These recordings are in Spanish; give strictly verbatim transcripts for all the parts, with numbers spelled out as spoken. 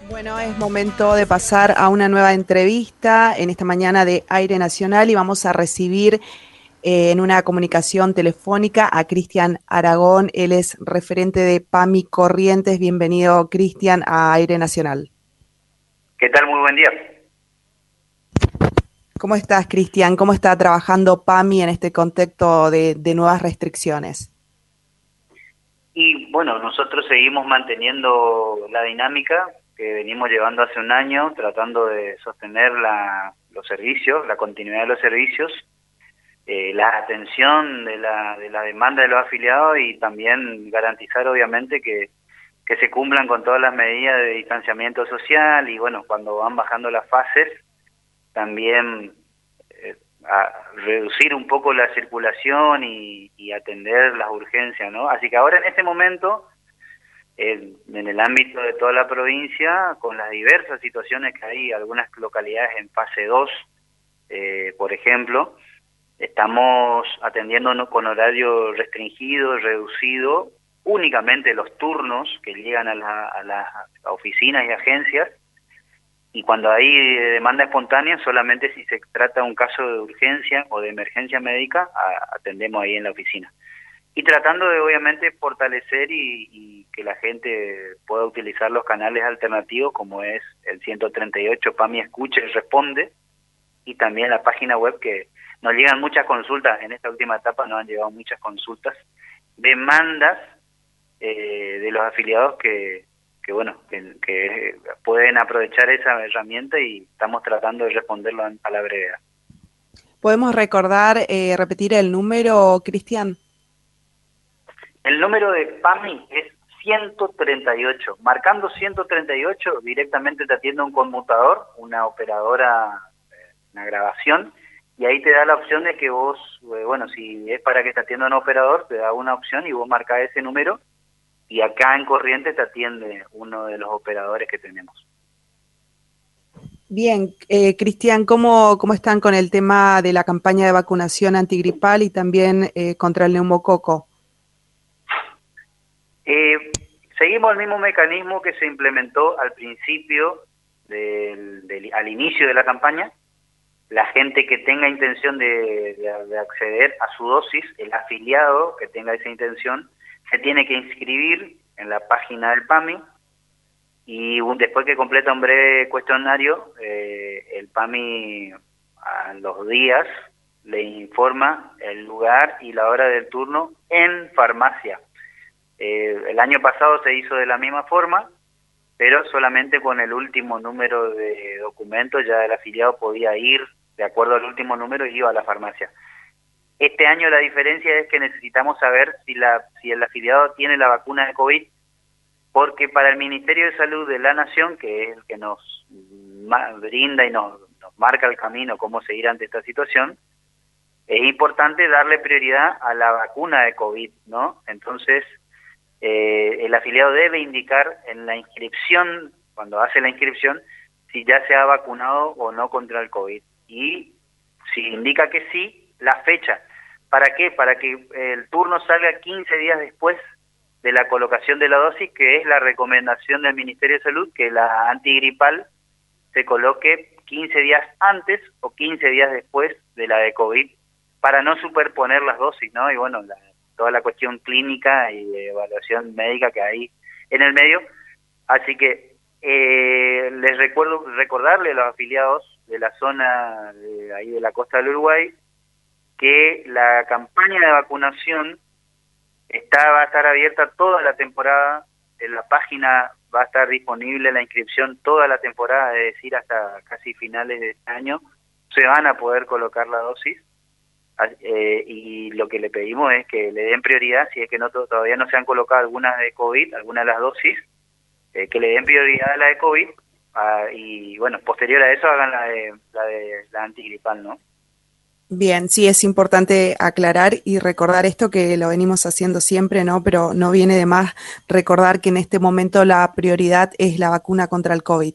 Bueno, es momento de pasar a una nueva entrevista en esta mañana de Aire Nacional y vamos a recibir eh, en una comunicación telefónica a Cristian Aragón. Él es referente de PAMI Corrientes. Bienvenido, Cristian, a Aire Nacional. ¿Qué tal? Muy buen día. ¿Cómo estás, Cristian? ¿Cómo está trabajando PAMI en este contexto de, de nuevas restricciones? Y bueno, nosotros seguimos manteniendo la dinámica que venimos llevando hace un año, tratando de sostener la, los servicios, la continuidad de los servicios, eh, la atención de la, de la demanda de los afiliados y también garantizar obviamente que, que se cumplan con todas las medidas de distanciamiento social y bueno, cuando van bajando las fases, también eh, a reducir un poco la circulación y, y atender las urgencias, ¿no? Así que ahora en este momento, eh, en el ámbito de toda la provincia, con las diversas situaciones que hay, algunas localidades en fase dos, eh, por ejemplo, estamos atendiendo ¿no? con horario restringido, reducido, únicamente los turnos que llegan a, la, a las oficinas y agencias, y cuando hay demanda espontánea, solamente si se trata de un caso de urgencia o de emergencia médica, a, atendemos ahí en la oficina. Y tratando de, obviamente, fortalecer y, y que la gente pueda utilizar los canales alternativos, como es el ciento treinta y ocho, PAMI Escucha y Responde, y también la página web, que nos llegan muchas consultas, en esta última etapa nos han llegado muchas consultas, demandas eh, de los afiliados que que bueno, que, que pueden aprovechar esa herramienta y estamos tratando de responderlo a la brevedad. ¿Podemos recordar, eh, repetir el número, Cristian? El número de PAMI es ciento treinta y ocho. Marcando ciento treinta y ocho, directamente te atiende un conmutador, una operadora, una grabación, y ahí te da la opción de que vos, bueno, si es para que te atienda un operador, te da una opción y vos marcás ese número, y acá en Corrientes te atiende uno de los operadores que tenemos. Bien, eh, Cristian, ¿cómo, ¿cómo están con el tema de la campaña de vacunación antigripal y también eh, contra el neumococo? Eh, seguimos el mismo mecanismo que se implementó al principio, del, del, al inicio de la campaña. La gente que tenga intención de, de, de acceder a su dosis, el afiliado que tenga esa intención, se tiene que inscribir en la página del PAMI y un, después que completa un breve cuestionario, eh, el PAMI a los días le informa el lugar y la hora del turno en farmacia. Eh, el año pasado se hizo de la misma forma, pero solamente con el último número de documento ya el afiliado podía ir, de acuerdo al último número, y iba a la farmacia. Este año la diferencia es que necesitamos saber si, la, si el afiliado tiene la vacuna de COVID, porque para el Ministerio de Salud de la Nación, que es el que nos brinda y nos, nos marca el camino cómo seguir ante esta situación, es importante darle prioridad a la vacuna de COVID, ¿no? Entonces, eh, el afiliado debe indicar en la inscripción, cuando hace la inscripción, si ya se ha vacunado o no contra el COVID. Y si indica que sí, la fecha. ¿Para qué? Para que el turno salga quince días después de la colocación de la dosis, que es la recomendación del Ministerio de Salud, que la antigripal se coloque quince días antes o quince días después de la de COVID, para no superponer las dosis, ¿no? Y bueno, la, toda la cuestión clínica y de evaluación médica que hay en el medio. Así que eh, les recuerdo recordarle a los afiliados de la zona de ahí de la costa del Uruguay que la campaña de vacunación está va a estar abierta toda la temporada. En la página va a estar disponible la inscripción toda la temporada, es decir, hasta casi finales de este año se van a poder colocar la dosis. Eh, y lo que le pedimos es que le den prioridad, si es que no todavía no se han colocado algunas de COVID, algunas de las dosis, eh, que le den prioridad a la de COVID, ah, y bueno, posterior a eso hagan la de la de la antigripal, ¿no? Bien, sí, es importante aclarar y recordar esto que lo venimos haciendo siempre, ¿no? Pero no viene de más recordar que en este momento la prioridad es la vacuna contra el COVID.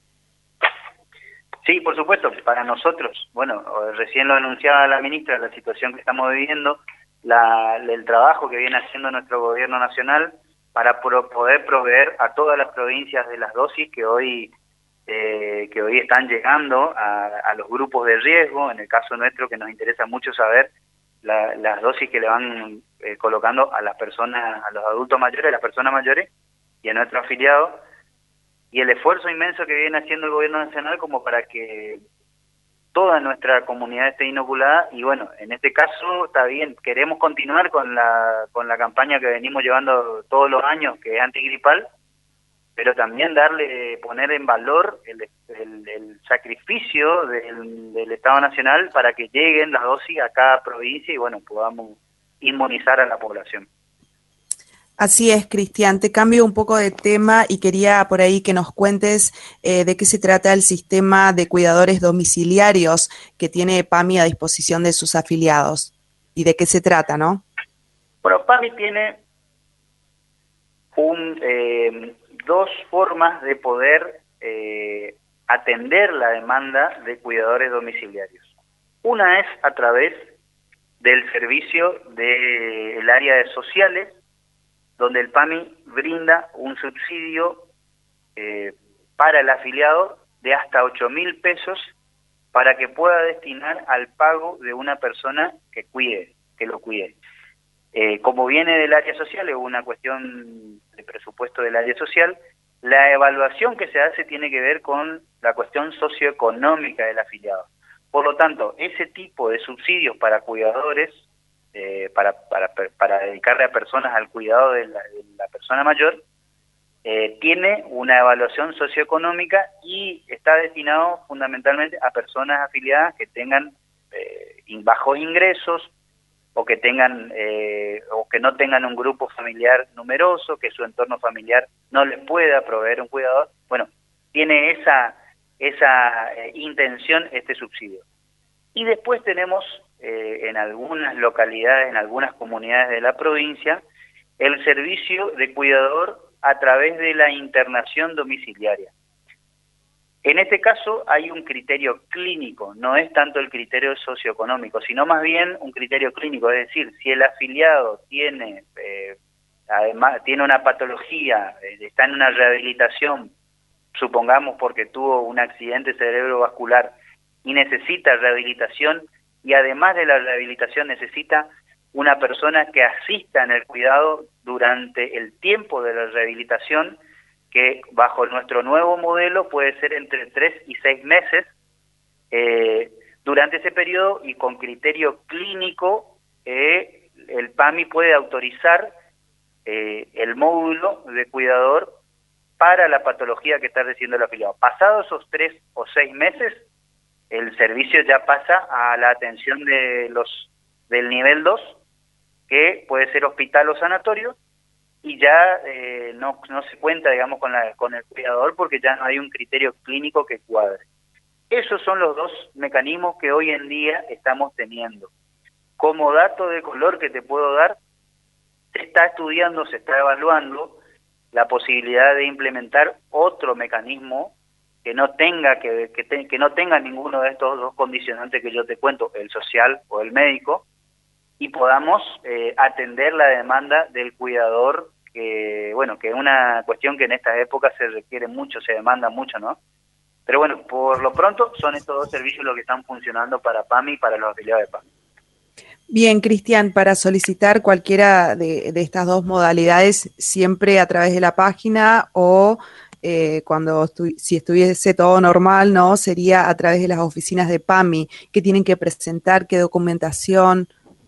Sí, por supuesto, para nosotros, bueno, recién lo anunciaba la ministra, la situación que estamos viviendo, la, el trabajo que viene haciendo nuestro gobierno nacional, para pro poder proveer a todas las provincias de las dosis que hoy eh, que hoy están llegando a, a los grupos de riesgo. En el caso nuestro, que nos interesa mucho saber la, las dosis que le van eh, colocando a las personas, a los adultos mayores, a las personas mayores y a nuestros afiliados, y el esfuerzo inmenso que viene haciendo el gobierno nacional como para que toda nuestra comunidad esté inoculada. Y bueno, en este caso está bien, queremos continuar con la con la campaña que venimos llevando todos los años, que es antigripal, pero también darle, poner en valor el, el, el sacrificio del, del Estado Nacional para que lleguen las dosis a cada provincia y bueno, podamos inmunizar a la población. Así es, Cristian. Te cambio un poco de tema y quería por ahí que nos cuentes eh, de qué se trata el sistema de cuidadores domiciliarios que tiene PAMI a disposición de sus afiliados y de qué se trata, ¿no? Bueno, PAMI tiene un, eh, dos formas de poder eh, atender la demanda de cuidadores domiciliarios. Una es a través del servicio del área de sociales, donde el PAMI brinda un subsidio eh, para el afiliado de hasta ocho mil pesos para que pueda destinar al pago de una persona que cuide, que lo cuide. Eh, como viene del área social, es una cuestión de presupuesto del área social, la evaluación que se hace tiene que ver con la cuestión socioeconómica del afiliado. Por lo tanto, ese tipo de subsidios para cuidadores, Eh, para, para, para dedicarle a personas al cuidado de la, de la persona mayor, eh, tiene una evaluación socioeconómica y está destinado fundamentalmente a personas afiliadas que tengan eh, bajos ingresos o que tengan eh, o que no tengan un grupo familiar numeroso, que su entorno familiar no les pueda proveer un cuidador. Bueno, tiene esa, esa eh, intención este subsidio. Y después tenemos eh, en algunas localidades, en algunas comunidades de la provincia, el servicio de cuidador a través de la internación domiciliaria. En este caso hay un criterio clínico, no es tanto el criterio socioeconómico, sino más bien un criterio clínico, es decir, si el afiliado tiene, eh, además, tiene una patología, eh, está en una rehabilitación, supongamos porque tuvo un accidente cerebrovascular, y necesita rehabilitación, y además de la rehabilitación necesita una persona que asista en el cuidado durante el tiempo de la rehabilitación, que bajo nuestro nuevo modelo puede ser entre tres y seis meses, eh, durante ese periodo y con criterio clínico, eh, el PAMI puede autorizar eh, el módulo de cuidador para la patología que está recibiendo el afiliado. Pasados esos tres o seis meses, el servicio ya pasa a la atención de los del nivel dos, que puede ser hospital o sanatorio, y ya eh, no, no se cuenta, digamos, con, la, con el cuidador porque ya no hay un criterio clínico que cuadre. Esos son los dos mecanismos que hoy en día estamos teniendo. Como dato de color que te puedo dar, se está estudiando, se está evaluando la posibilidad de implementar otro mecanismo que no tenga que, que, te, que no tenga ninguno de estos dos condicionantes que yo te cuento, el social o el médico, y podamos eh, atender la demanda del cuidador, que bueno, que es una cuestión que en estas épocas se requiere mucho, se demanda mucho, ¿no? Pero bueno, por lo pronto son estos dos servicios los que están funcionando para PAMI y para los afiliados de PAMI. Bien, Cristian, para solicitar cualquiera de, de estas dos modalidades, siempre a través de la página o eh, cuando estu si estuviese todo normal, ¿no? Sería a través de las oficinas de PAMI. ¿Qué tienen que presentar? ¿Qué documentación?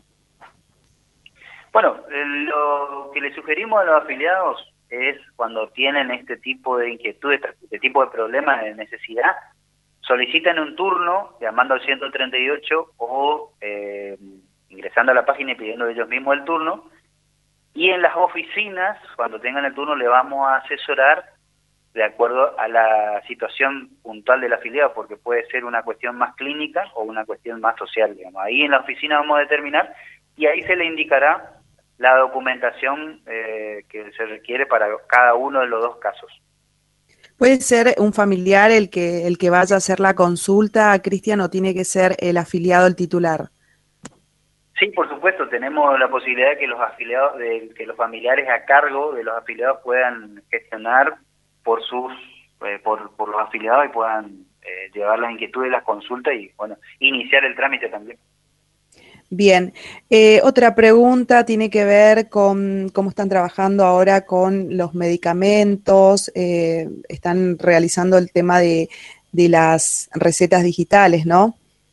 Bueno, lo que le sugerimos a los afiliados es cuando tienen este tipo de inquietudes, este tipo de problemas de necesidad, solicitan un turno llamando al ciento treinta y ocho o eh, ingresando a la página y pidiendo ellos mismos el turno, y en las oficinas, cuando tengan el turno, le vamos a asesorar de acuerdo a la situación puntual del afiliado, porque puede ser una cuestión más clínica o una cuestión más social, digamos. Ahí en la oficina vamos a determinar y ahí se le indicará la documentación eh, que se requiere para cada uno de los dos casos. ¿Puede ser un familiar el que el que vaya a hacer la consulta, Cristian, o tiene que ser el afiliado el titular? Sí, por supuesto, tenemos la posibilidad de que los afiliados, de que los familiares a cargo de los afiliados puedan gestionar por sus, eh, por, por los afiliados y puedan eh, llevar las inquietudes, las consultas y, bueno, iniciar el trámite también. Bien, eh, otra pregunta tiene que ver con cómo están trabajando ahora con los medicamentos, eh, están realizando el tema de, de las recetas digitales, ¿no?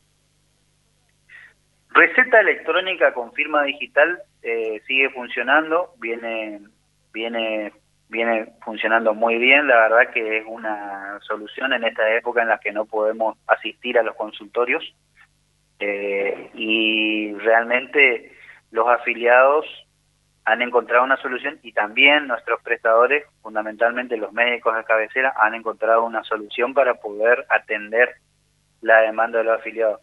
Receta electrónica con firma digital eh, sigue funcionando, viene, viene, viene funcionando muy bien. La verdad que es una solución en esta época en la que no podemos asistir a los consultorios. Eh, y realmente los afiliados han encontrado una solución y también nuestros prestadores, fundamentalmente los médicos de cabecera, han encontrado una solución para poder atender la demanda de los afiliados.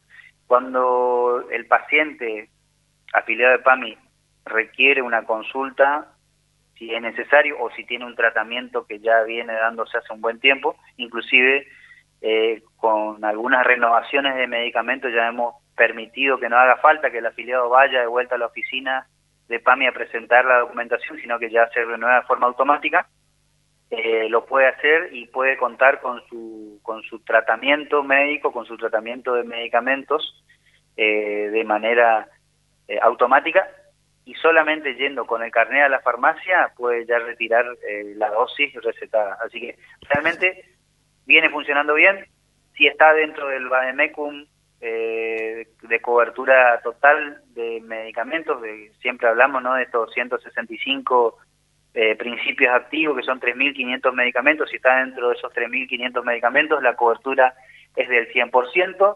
Cuando el paciente afiliado de PAMI requiere una consulta, si es necesario o si tiene un tratamiento que ya viene dándose hace un buen tiempo, inclusive eh, con algunas renovaciones de medicamentos ya hemos permitido que no haga falta que el afiliado vaya de vuelta a la oficina de PAMI a presentar la documentación, sino que ya se renueva de forma automática. Eh, lo puede hacer y puede contar con su con su tratamiento médico, con su tratamiento de medicamentos eh, de manera eh, automática, y solamente yendo con el carnet a la farmacia puede ya retirar eh, la dosis recetada. Así que realmente viene funcionando bien. Si está dentro del vademecum eh, de cobertura total de medicamentos, de, siempre hablamos, ¿no?, de estos ciento sesenta y cinco Eh, principios activos, que son tres mil quinientos medicamentos. Si está dentro de esos tres mil quinientos medicamentos, la cobertura es del cien por ciento.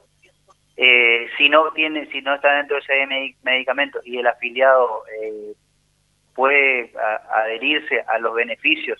Eh, si no tiene, si no está dentro de ese medicamento y el afiliado eh, puede a, adherirse a los beneficios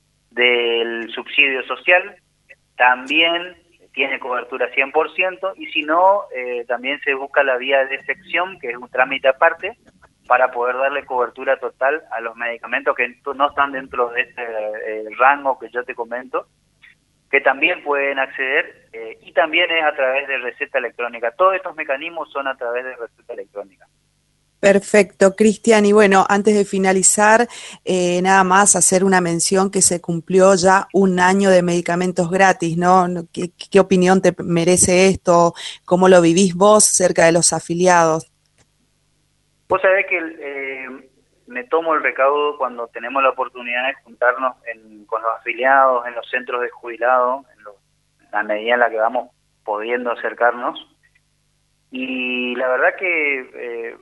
del subsidio social, también tiene cobertura cien por ciento, y si no, eh, también se busca la vía de excepción, que es un trámite aparte, para poder darle cobertura total a los medicamentos que no están dentro de este eh, rango que yo te comento, que también pueden acceder, eh, y también es a través de receta electrónica. Todos estos mecanismos son a través de receta electrónica. Perfecto, Cristian. Y bueno, antes de finalizar, eh, nada más hacer una mención que se cumplió ya un año de medicamentos gratis, ¿no? ¿Qué, qué opinión te merece esto? ¿Cómo lo vivís vos cerca de los afiliados? Vos sabés que eh, me tomo el recaudo cuando tenemos la oportunidad de juntarnos en, con los afiliados, en los centros de jubilados, en, lo, en la medida en la que vamos pudiendo acercarnos. Y la verdad que eh,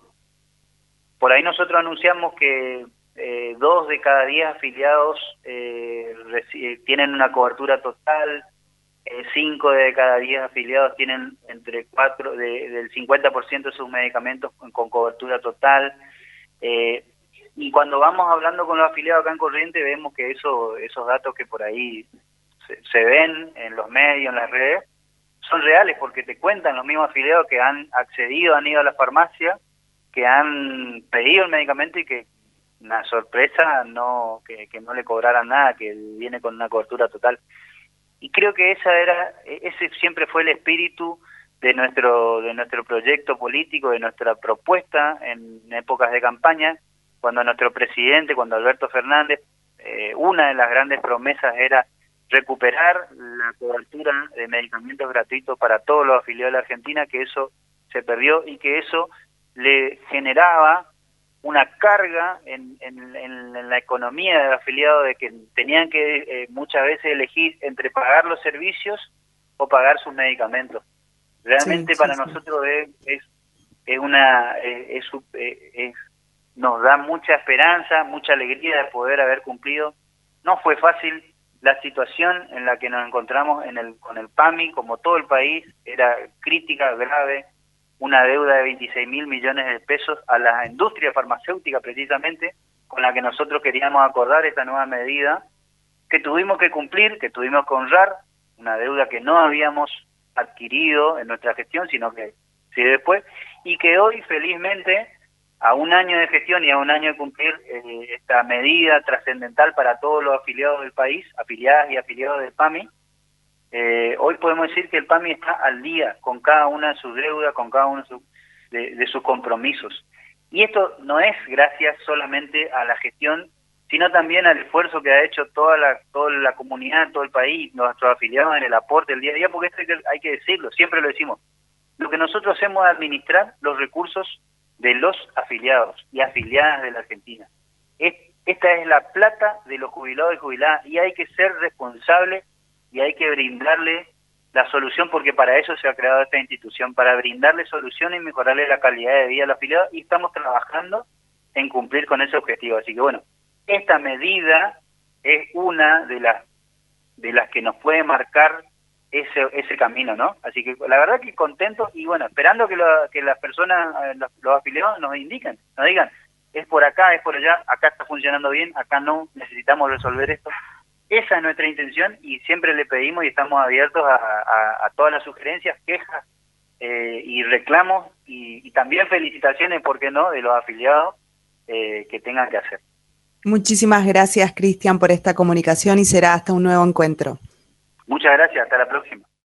por ahí nosotros anunciamos que eh, dos de cada diez afiliados eh, tienen una cobertura total. Eh, cinco de cada diez afiliados tienen entre cuatro, de, del cincuenta por ciento de sus medicamentos con, con cobertura total. Eh, y cuando vamos hablando con los afiliados acá en Corrientes, vemos que eso, esos datos que por ahí se, se ven en los medios, en las redes, son reales, porque te cuentan los mismos afiliados que han accedido, han ido a la farmacia, que han pedido el medicamento y que una sorpresa no que, que no le cobraran nada, que viene con una cobertura total. Y creo que esa era, ese siempre fue el espíritu de nuestro de nuestro proyecto político, de nuestra propuesta en épocas de campaña, cuando nuestro presidente, cuando Alberto Fernández, eh, una de las grandes promesas era recuperar la cobertura de medicamentos gratuitos para todos los afiliados de la Argentina, que eso se perdió y que eso le generaba una carga en, en, en la economía del afiliado, de que tenían que eh, muchas veces elegir entre pagar los servicios o pagar sus medicamentos. Realmente sí, para sí, nosotros sí. Es, es, es una es, es, es, nos da mucha esperanza, mucha alegría de poder haber cumplido. No fue fácil la situación en la que nos encontramos en el con el PAMI, como todo el país, era crítica, grave, una deuda de veintiséis mil millones de pesos a la industria farmacéutica, precisamente, con la que nosotros queríamos acordar esta nueva medida, que tuvimos que cumplir, que tuvimos que honrar, una deuda que no habíamos adquirido en nuestra gestión, sino que sí después, y que hoy, felizmente, a un año de gestión y a un año de cumplir eh, esta medida trascendental para todos los afiliados del país, afiliadas y afiliados del PAMI, Eh, hoy podemos decir que el PAMI está al día con cada una de sus deudas, con cada uno de, su, de, de sus compromisos. Y esto no es gracias solamente a la gestión, sino también al esfuerzo que ha hecho toda la toda la comunidad, todo el país, nuestros afiliados en el aporte del día a día, porque esto hay que, hay que decirlo, siempre lo decimos. Lo que nosotros hacemos es administrar los recursos de los afiliados y afiliadas de la Argentina. Es, esta es la plata de los jubilados y jubiladas, y hay que ser responsable y hay que brindarle la solución, porque para eso se ha creado esta institución, para brindarle soluciones y mejorarle la calidad de vida a los afiliados, y estamos trabajando en cumplir con ese objetivo. Así que bueno, esta medida es una de las de las que nos puede marcar ese ese camino, ¿no? Así que la verdad que contentos y bueno, esperando que, lo, que las personas, los, los afiliados nos indiquen, nos digan, es por acá, es por allá, acá está funcionando bien, acá no, necesitamos resolver esto. Esa es nuestra intención y siempre le pedimos y estamos abiertos a, a, a todas las sugerencias, quejas eh, y reclamos y, y también felicitaciones, ¿por qué no?, de los afiliados eh, que tengan que hacer. Muchísimas gracias, Cristian, por esta comunicación y será hasta un nuevo encuentro. Muchas gracias, hasta la próxima.